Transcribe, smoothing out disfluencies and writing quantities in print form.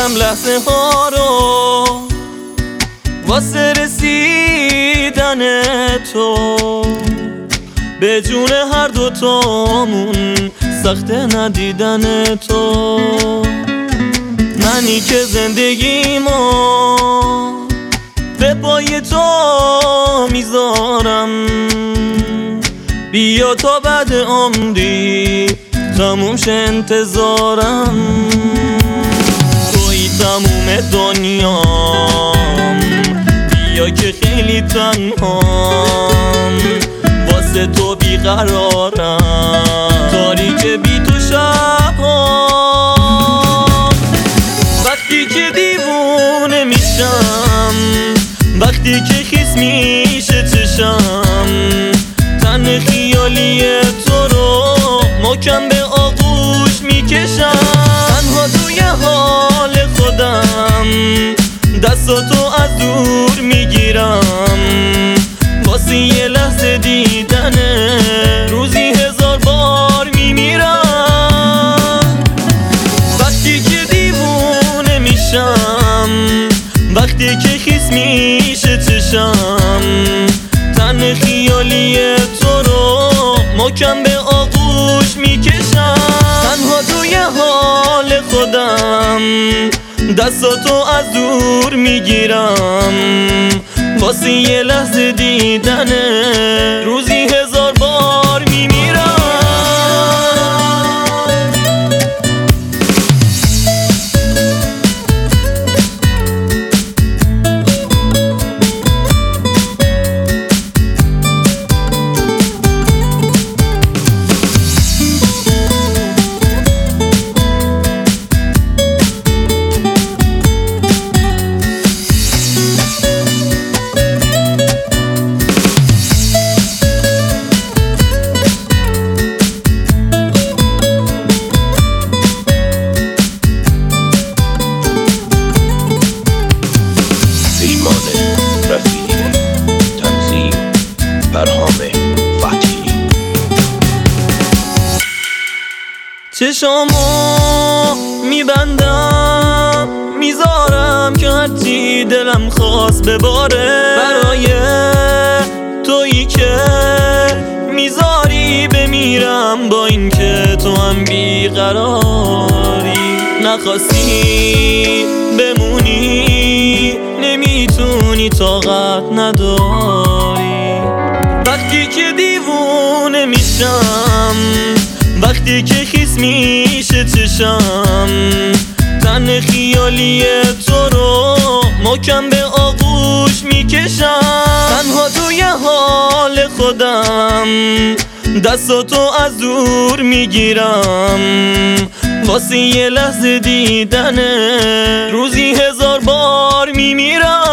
میگذرونم لحظه ها رو واسه رسیدن تو، به جون هر دوتامون سخته ندیدن تو. منی که زندگیمو به پای تو میذارم، بیا تا بعد عمری تموم شه انتظارم. توی تموم دنیام، بیا که خیلی تنهام، واسه تو بیقرارم، تاریک بی تو شبام. وقتی که دیوونه میشم، وقتی که خیس میشه چشم، تن خیالی تو رو محکم به آغوش میکشم. تنها توی حال خودم دستاتو از دور میگیرم، واسه یه لحظه دیدنه روزی 1000 بار میمیرم. وقتی که دیوونه میشم، وقتی که خیس میشه چشم، تن خیالی تو رو محکم به آغوش میکشم. تنها توی حال خودم دستاتو از دور میگیرم، واسه یه لحظه دیدنه روزی 1000 بار میمیرم. چشامو میبندم میذارم که هرچی دلم خواست بباره، برای تویی که میذاری بمیرم با این که تو هم بیقراری. نخواستی بمونی نمیتونی طاقت نداری. وقتی که دیوونه میشم، وقتی که خیس میشه چشم، تن خیالی تو رو محکم به آغوش میکشم. تنها توی حال خودم دستاتو از دور میگیرم، واسه یه لحظه دیدنه روزی 1000 بار میمیرم.